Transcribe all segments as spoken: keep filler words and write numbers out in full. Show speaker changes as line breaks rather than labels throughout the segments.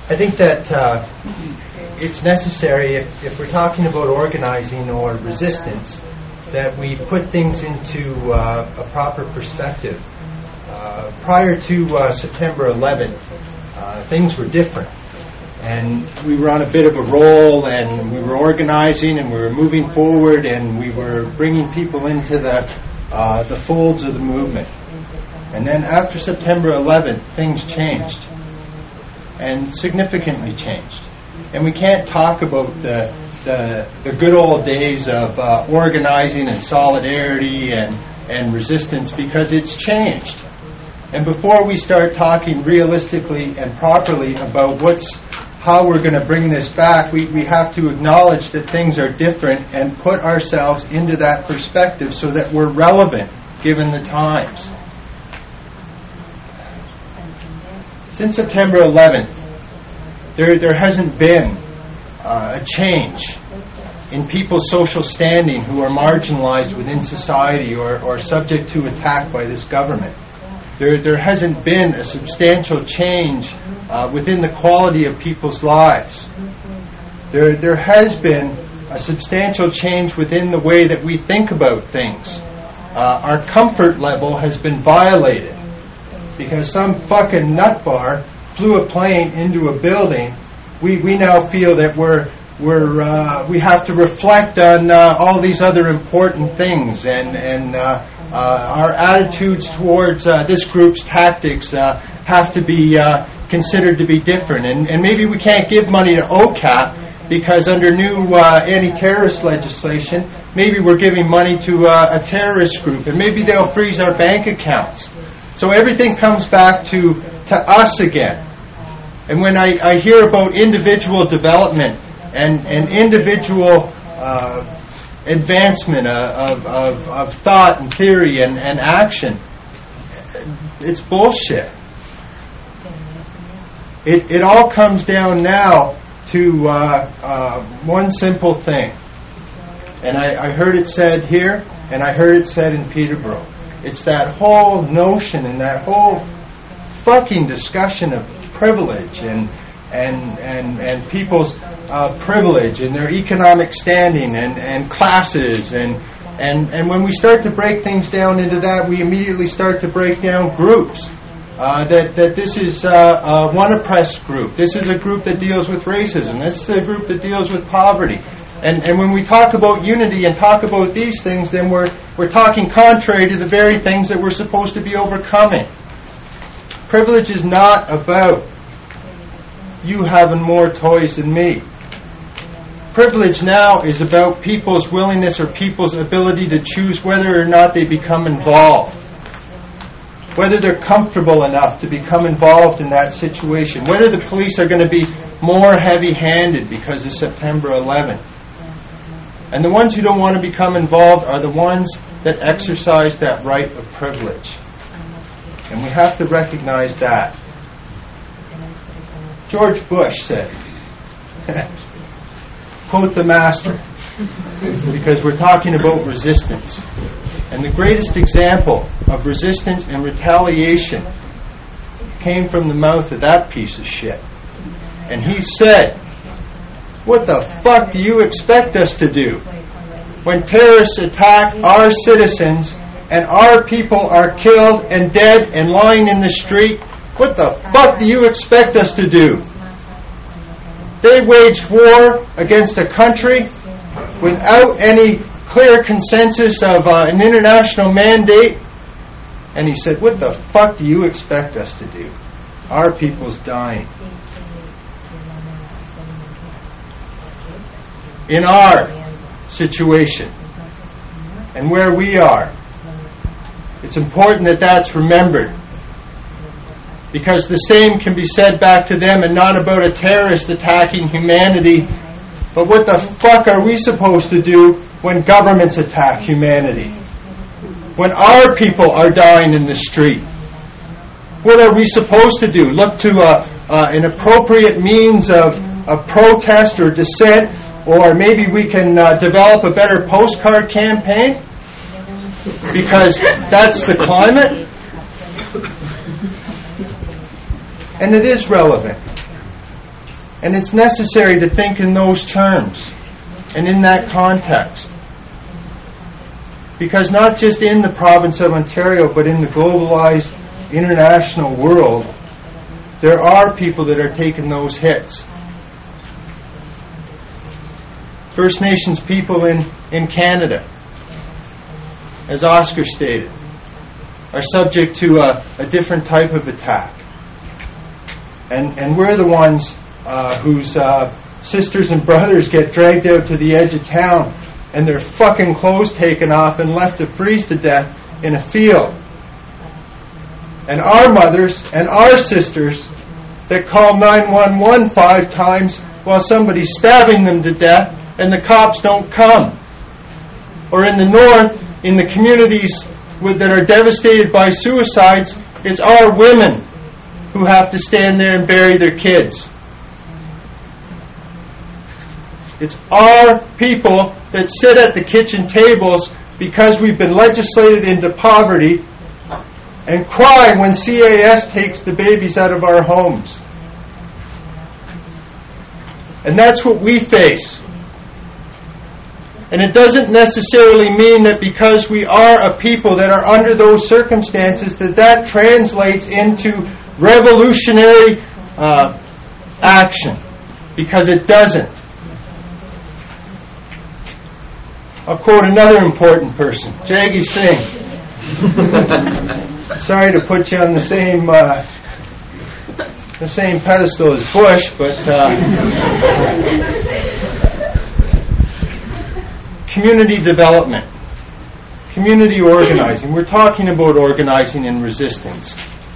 I think that uh, it's necessary, if, if we're talking about organizing or resistance, that we put things into uh, a proper perspective. Uh, prior to uh, September eleventh, uh, things were different. And we were on a bit of a roll, and we were organizing, and we were moving forward, and we were bringing people into the uh, the folds of the movement. And then after September eleventh, things changed, and significantly changed. And we can't talk about the the, the good old days of uh, organizing and solidarity and, and resistance, because it's changed. And before we start talking realistically and properly about what's how we're going to bring this back, we, we have to acknowledge that things are different and put ourselves into that perspective so that we're relevant given the times. Since September eleventh, there there hasn't been uh, a change in people's social standing who are marginalized within society or, or subject to attack by this government. There, there hasn't been a substantial change uh, within the quality of people's lives. There, there has been a substantial change within the way that we think about things. Uh, our comfort level has been violated because some fucking nutbar flew a plane into a building. We we now feel that we're we're uh, we have to reflect on uh, all these other important things, and and. Uh, Uh, our attitudes towards uh, this group's tactics uh, have to be uh, considered to be different. And, and maybe we can't give money to O C A P because under new uh, anti-terrorist legislation, maybe we're giving money to uh, a terrorist group, and maybe they'll freeze our bank accounts. So everything comes back to, to us again. And when I, I hear about individual development and, and individual uh, advancement of, of, of thought and theory and, and action, it's bullshit. It, it all comes down now to uh, uh, one simple thing. And I, I heard it said here, and I heard it said in Peterborough. It's that whole notion and that whole fucking discussion of privilege and and and, and people's uh, privilege and their economic standing and, and classes and, and and when we start to break things down into that, we immediately start to break down groups. Uh, that, that this is uh, uh, one oppressed group. This is a group that deals with racism. This is a group that deals with poverty. And and when we talk about unity and talk about these things, then we're we're talking contrary to the very things that we're supposed to be overcoming. Privilege is not about you having more toys than me. Privilege now is about people's willingness or people's ability to choose whether or not they become involved. Whether they're comfortable enough to become involved in that situation. Whether the police are going to be more heavy-handed because of September eleventh. And the ones who don't want to become involved are the ones that exercise that right of privilege. And we have to recognize that. George Bush said, quote the master, because we're talking about resistance. And the greatest example of resistance and retaliation came from the mouth of that piece of shit. And he said, what the fuck do you expect us to do when terrorists attack our citizens and our people are killed and dead and lying in the street? What the fuck do you expect us to do? They waged war against a country without any clear consensus of uh, an international mandate. And he said, what the fuck do you expect us to do? Our people's dying. In our situation and where we are, it's important that that's remembered. Because the same can be said back to them, and not about a terrorist attacking humanity, but what the fuck are we supposed to do when governments attack humanity? When our people are dying in the street? What are we supposed to do? Look to a, uh, an appropriate means of, of protest or dissent, or maybe we can uh, develop a better postcard campaign? Because that's the climate? And it is relevant. And it's necessary to think in those terms and in that context. Because not just in the province of Ontario, but in the globalized international world, there are people that are taking those hits. First Nations people in, in Canada, as Oscar stated, are subject to a, a different type of attack. And, and we're the ones uh, whose uh, sisters and brothers get dragged out to the edge of town and their fucking clothes taken off and left to freeze to death in a field. And our mothers and our sisters that call nine one one five times while somebody's stabbing them to death and the cops don't come. Or in the north, in the communities with, that are devastated by suicides, it's our women who have to stand there and bury their kids. It's our people that sit at the kitchen tables because we've been legislated into poverty and cry when C A S takes the babies out of our homes. And that's what we face. And it doesn't necessarily mean that because we are a people that are under those circumstances that that translates into revolutionary uh, action. Because it doesn't. I'll quote another important person, Jaggi Singh. Sorry to put you on the same uh, the same pedestal as Bush, but uh, community development, community organizing. We're talking about organizing and resistance.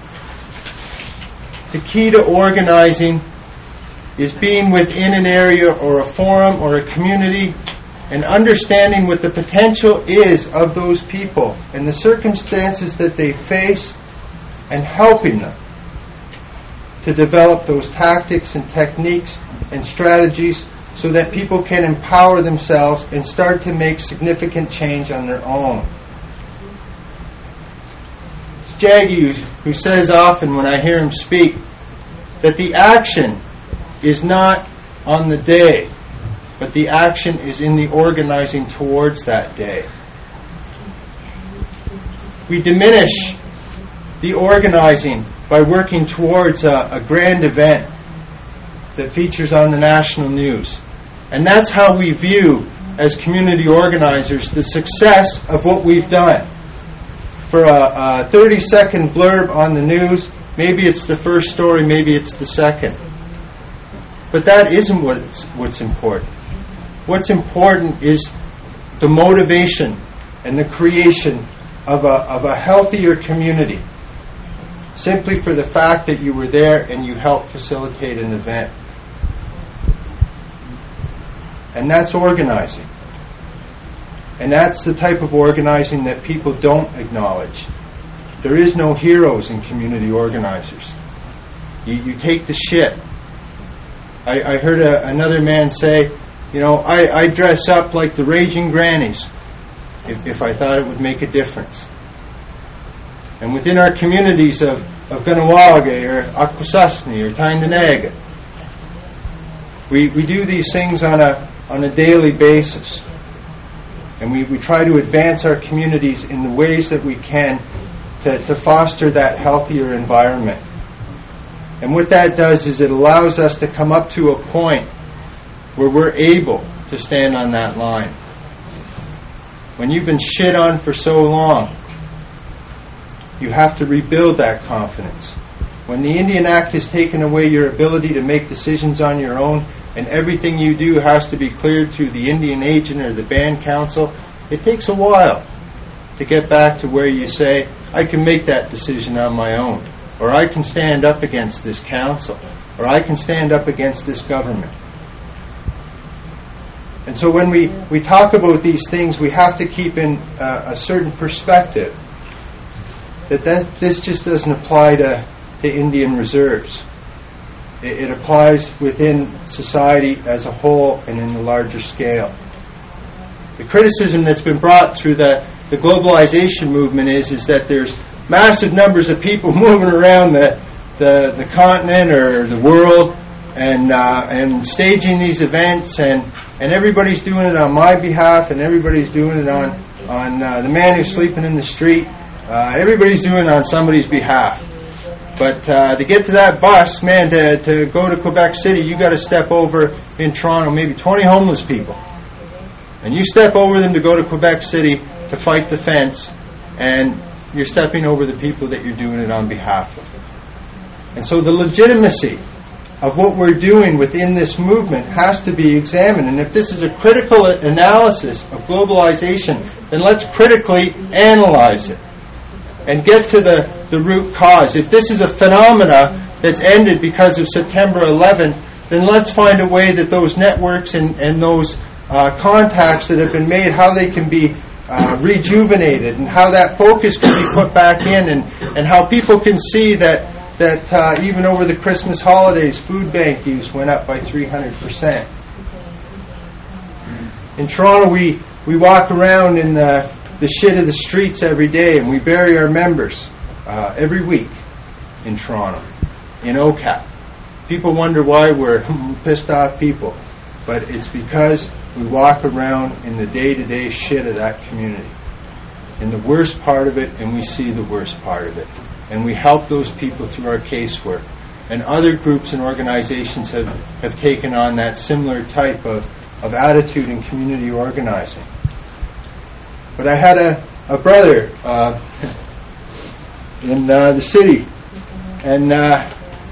The key to organizing is being within an area or a forum or a community and understanding what the potential is of those people and the circumstances that they face and helping them to develop those tactics and techniques and strategies so that people can empower themselves and start to make significant change on their own. It's Jaggi who says often when I hear him speak that the action is not on the day, but the action is in the organizing towards that day. We diminish the organizing by working towards a, a grand event that features on the national news. And that's how we view, as community organizers, the success of what we've done. For a thirty-second blurb on the news, maybe it's the first story, maybe it's the second. But that isn't what's, what's important. What's important is the motivation and the creation of a, of a healthier community, simply for the fact that you were there and you helped facilitate an event. And that's organizing. And that's the type of organizing that people don't acknowledge. There is no heroes in community organizers. You, you take the shit. I, I heard a, another man say, you know, I, I dress up like the raging grannies if, if I thought it would make a difference. And within our communities of, of Kahnawake or Akwesasne or Tyendinaga, we, we do these things on a on a daily basis. And we, we try to advance our communities in the ways that we can to, to foster that healthier environment. And what that does is it allows us to come up to a point where we're able to stand on that line. When you've been shit on for so long, you have to rebuild that confidence. When the Indian Act has taken away your ability to make decisions on your own, and everything you do has to be cleared through the Indian agent or the band council, it takes a while to get back to where you say, I can make that decision on my own, or I can stand up against this council, or I can stand up against this government. And so when we, we talk about these things, we have to keep in uh, a certain perspective that, that this just doesn't apply to, to Indian reserves. It, it applies within society as a whole and in the larger scale. The criticism that's been brought through the, the globalization movement is, is that there's massive numbers of people moving around the, the, the continent or the world and uh, and staging these events, and, and everybody's doing it on my behalf, and everybody's doing it on on uh, the man who's sleeping in the street. Uh, everybody's doing it on somebody's behalf. But uh, to get to that bus, man, to, to go to Quebec City, you got to step over in Toronto, maybe twenty homeless people. And you step over them to go to Quebec City to fight the fence, and you're stepping over the people that you're doing it on behalf of. And so the legitimacy of what we're doing within this movement has to be examined. And if this is a critical analysis of globalization, then let's critically analyze it and get to the, the root cause. If this is a phenomena that's ended because of September eleventh, then let's find a way that those networks and, and those uh, contacts that have been made, how they can be uh, rejuvenated, and how that focus can be put back in, and, and how people can see that that uh, even over the Christmas holidays, food bank use went up by three hundred percent. In Toronto, we, we walk around in the, the shit of the streets every day, and we bury our members uh, every week in Toronto, in O C A P. People wonder why we're pissed off people, but it's because we walk around in the day-to-day shit of that community, in the worst part of it, and we see the worst part of it. And we help those people through our casework. And other groups and organizations have, have taken on that similar type of, of attitude in community organizing. But I had a, a brother uh, in uh, the city, and uh,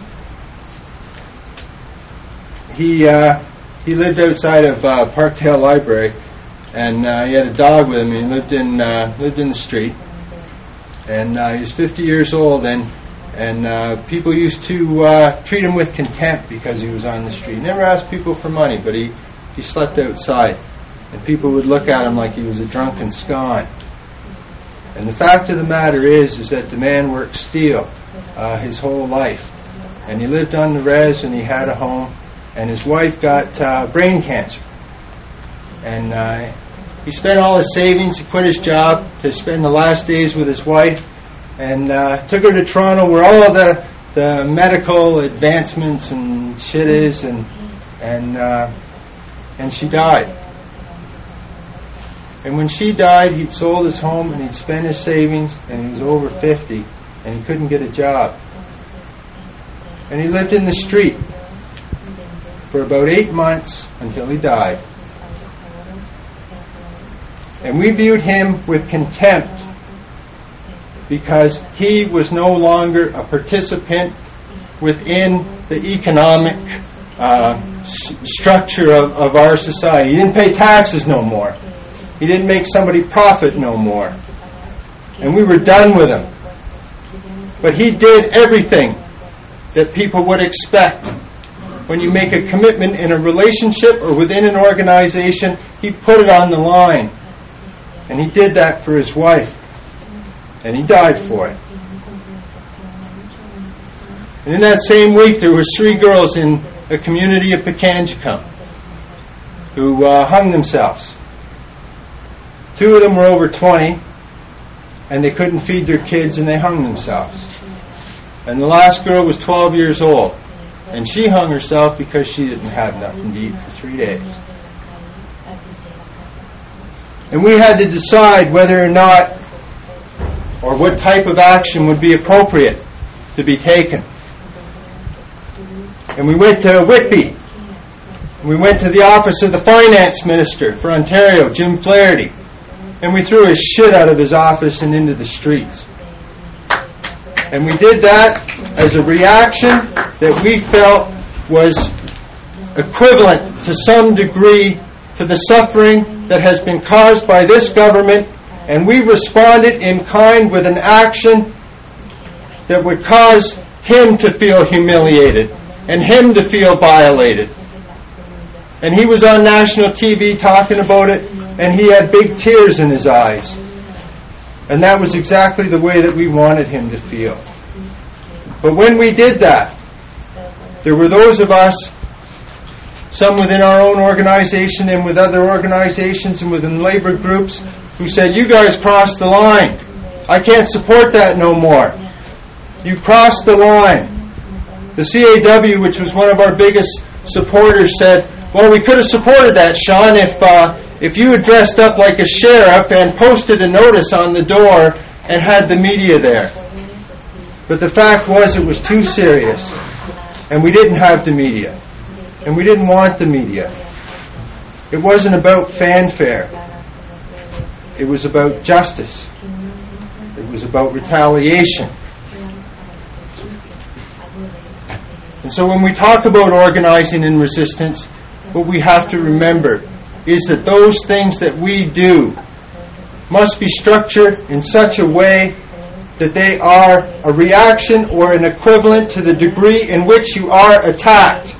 he uh, he lived outside of uh, Parkdale Library, and uh, he had a dog with him. He lived in uh, lived in the street. And uh, he was fifty years old, and and uh, people used to uh, treat him with contempt because he was on the street. He never asked people for money, but he, he slept outside. And people would look at him like he was a drunken scon. And the fact of the matter is, is that the man worked steel uh, his whole life. And he lived on the res, and he had a home, and his wife got uh, brain cancer. And uh, he spent all his savings. He quit his job to spend the last days with his wife, and uh, took her to Toronto, where all of the, the medical advancements and shit is, and and uh, and she died. And when she died, he'd sold his home and he'd spent his savings, and he was over fifty, and he couldn't get a job. And he lived in the street for about eight months until he died. And we viewed him with contempt because he was no longer a participant within the economic uh, s- structure of, of our society. He didn't pay taxes no more. He didn't make somebody profit no more. And we were done with him. But he did everything that people would expect. When you make a commitment in a relationship or within an organization, he put it on the line. And he did that for his wife. And he died for it. And in that same week, there were three girls in the community of Pikangikum who uh, hung themselves. Two of them were over twenty, and they couldn't feed their kids, and they hung themselves. And the last girl was twelve years old, and she hung herself because she didn't have nothing to eat for three days. And we had to decide whether or not, or what type of action would be appropriate to be taken. And we went to Whitby. We went to the office of the finance minister for Ontario, Jim Flaherty. And we threw his shit out of his office and into the streets. And we did that as a reaction that we felt was equivalent to some degree to the suffering that has been caused by this government, and we responded in kind with an action that would cause him to feel humiliated and him to feel violated. And he was on national T V talking about it, and he had big tears in his eyes. And that was exactly the way that we wanted him to feel. But when we did that, there were those of us, some within our own organization and with other organizations and within labor groups, who said, "You guys crossed the line. I can't support that no more. You crossed the line." The C A W, which was one of our biggest supporters, said, well, we could have supported that, Sean, if uh, if you had dressed up like a sheriff and posted a notice on the door and had the media there. But the fact was it was too serious, and we didn't have the media, and we didn't want the media. It wasn't about fanfare. It was about justice. It was about retaliation. And so when we talk about organizing and resistance, what we have to remember is that those things that we do must be structured in such a way that they are a reaction or an equivalent to the degree in which you are attacked.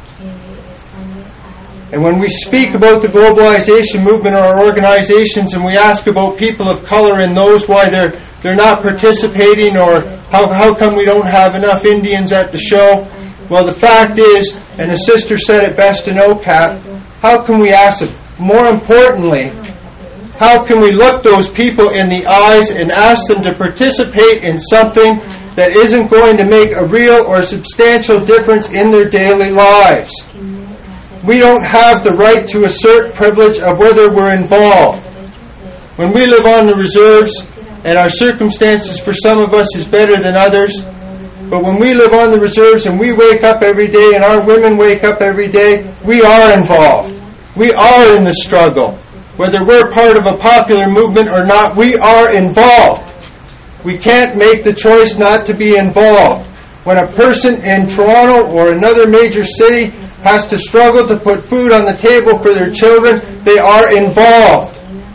And when we speak about the globalization movement or our organizations and we ask about people of color and those why they're they're not participating, or how, how come we don't have enough Indians at the show, well, the fact is, and the sister said it best in O C A P, how can we ask them? More importantly, how can we look those people in the eyes and ask them to participate in something that isn't going to make a real or substantial difference in their daily lives? We don't have the right to assert privilege of whether we're involved. When we live on the reserves, and our circumstances for some of us is better than others, but when we live on the reserves and we wake up every day and our women wake up every day, we are involved. We are in the struggle. Whether we're part of a popular movement or not, we are involved. We can't make the choice not to be involved. When a person in Toronto or another major city has to struggle to put food on the table for their children, they are involved.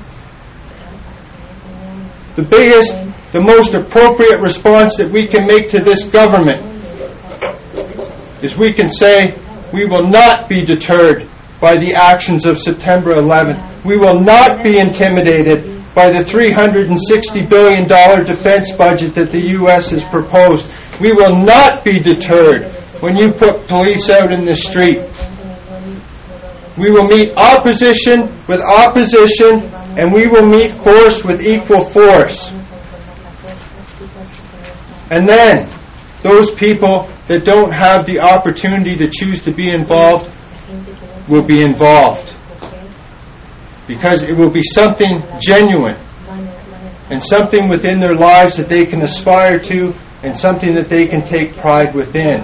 The biggest, the most appropriate response that we can make to this government is we can say, we will not be deterred by the actions of September eleventh. We will not be intimidated by the three hundred sixty billion dollars defense budget that the U S has proposed. We will not be deterred when you put police out in the street. We will meet opposition with opposition, and we will meet force with equal force. And then, those people that don't have the opportunity to choose to be involved will be involved. Because it will be something genuine and something within their lives that they can aspire to and something that they can take pride within.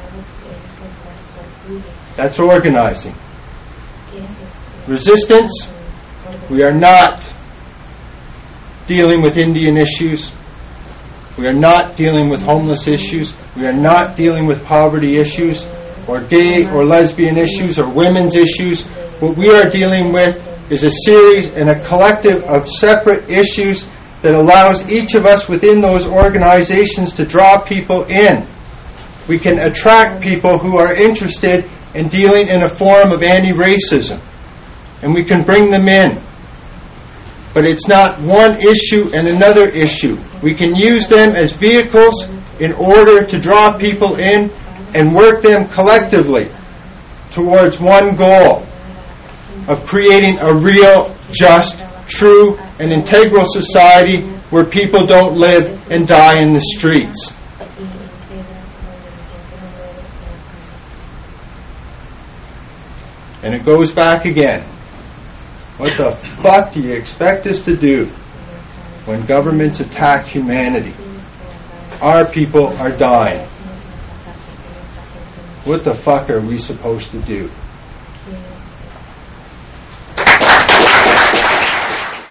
That's organizing. Resistance, we are not dealing with Indian issues. We are not dealing with homeless issues. We are not dealing with poverty issues or gay or lesbian issues or women's issues. What we are dealing with is a series and a collective of separate issues that allows each of us within those organizations to draw people in. We can attract people who are interested in dealing in a form of anti-racism, and we can bring them in. But it's not one issue and another issue. We can use them as vehicles in order to draw people in and work them collectively towards one goal of creating a real, just, true, and integral society where people don't live and die in the streets. And it goes back again. What the fuck do you expect us to do when governments attack humanity? Our people are dying. What the fuck are we supposed to do?